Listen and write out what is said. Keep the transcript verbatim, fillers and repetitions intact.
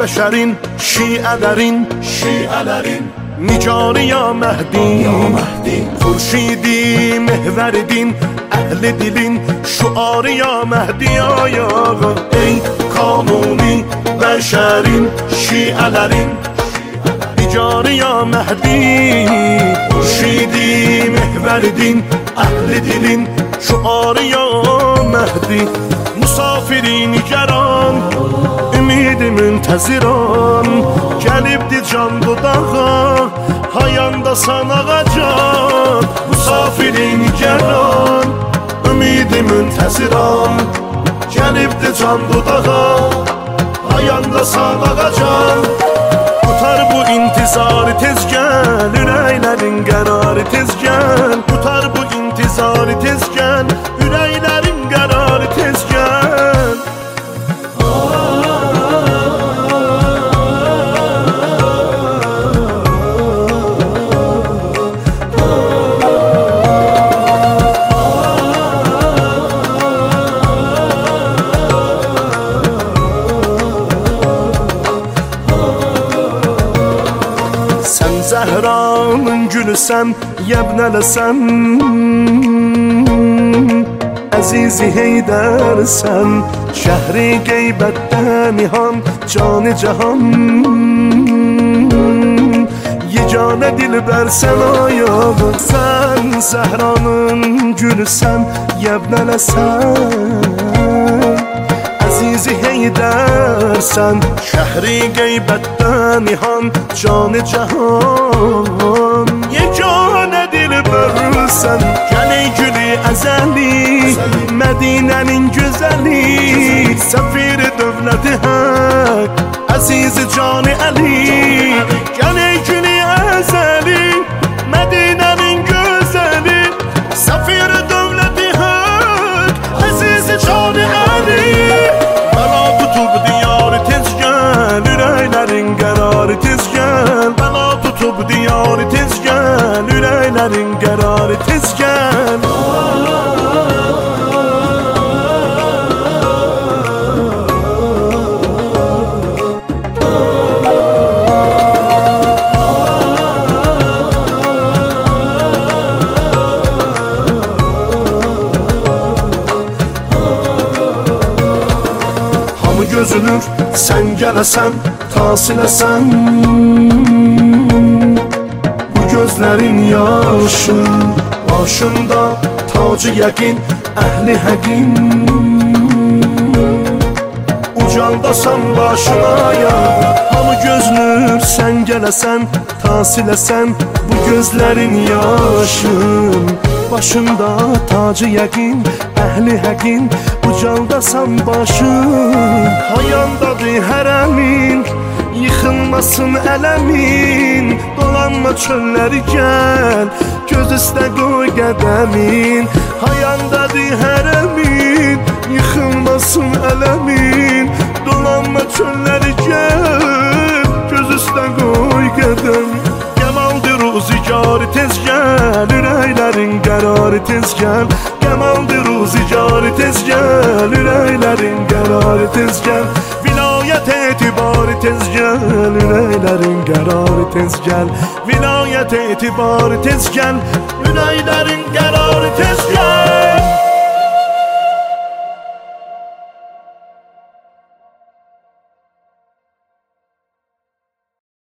bəşərin şiələrin şiələrin Nicarı ya Məhdi, ya Məhdi Xurşidi mehvərdin Əhli dilin şuarı ya Məhdi ayağa Ey kanuni bəşərin şiələrin Nicarı ya Məhdi Xurşidi mehvərdin Əhli dilin şuarı ya Məhdi Musafiri nigaran ümidi müntəziran Gəlibdi can dodağa hayanda sanağa can Musafiri nigaran ümidi müntəziran Gəlibdi can dodağa hayanda sanağa can Tutar bu intizarı tez gəl ürəklərin qərarı tez gəl Tutar bu intizarı tez gəl ürəklərin qərarı tez gəl Zəhranın gülüsən, yəbnələsən Əzizi Heydərsən Şəhri qeybətdə nihan, canı cahan Yeganə dilbərsən ayağı Sən Zəhranın gülüsən, yəbnələsən Əzizi Heydərsən Şəhri qeybətdə nihan, canı cahan Yeganə dilbərsən Gəl ey gülü əzəli Mədinənin gözəli Səfir dövləti haqq Əzizi canı Əli Gəl ey gülü əzəli Mədinənin gözəli Səfir dövləti haqq Əzizi canı Əli Bəla tutub diyarı tez gəl Ürəklərin qərarı tez gəl Bəla tutub diyarı tez gəl Ürəklərin qərarı tez gəl Gözünür, sən gələsən, tasiləsən Bu gözlərin yaşın Başında tacı yəqin, əhli həqin Ucandasan başına ya Hamı gözünür, sən gələsən, tasiləsən Bu gözlərin yaşın Başında tacı yəqin, əhli həqin Ucaldasan başın Hayandadır hərəmin Yıxılmasın ələmin Dolanma çölləri gəl Göz üstə qoy qədəmin Hayandadır hərəmin Yıxılmasın ələmin Dolanma çölləri gəl Göz üstə qoy qədəmin Qəmaldır ruzigarı tez gəl Ürəklərin qərarı tez gəl Qəmaldır ruzigarı tez gəl Ürəklərin qərarı tez gəl Vilayət etibarı tez gəl Ürəklərin qərarı tez gəl Vilayət etibarı tez gəl Ürəklərin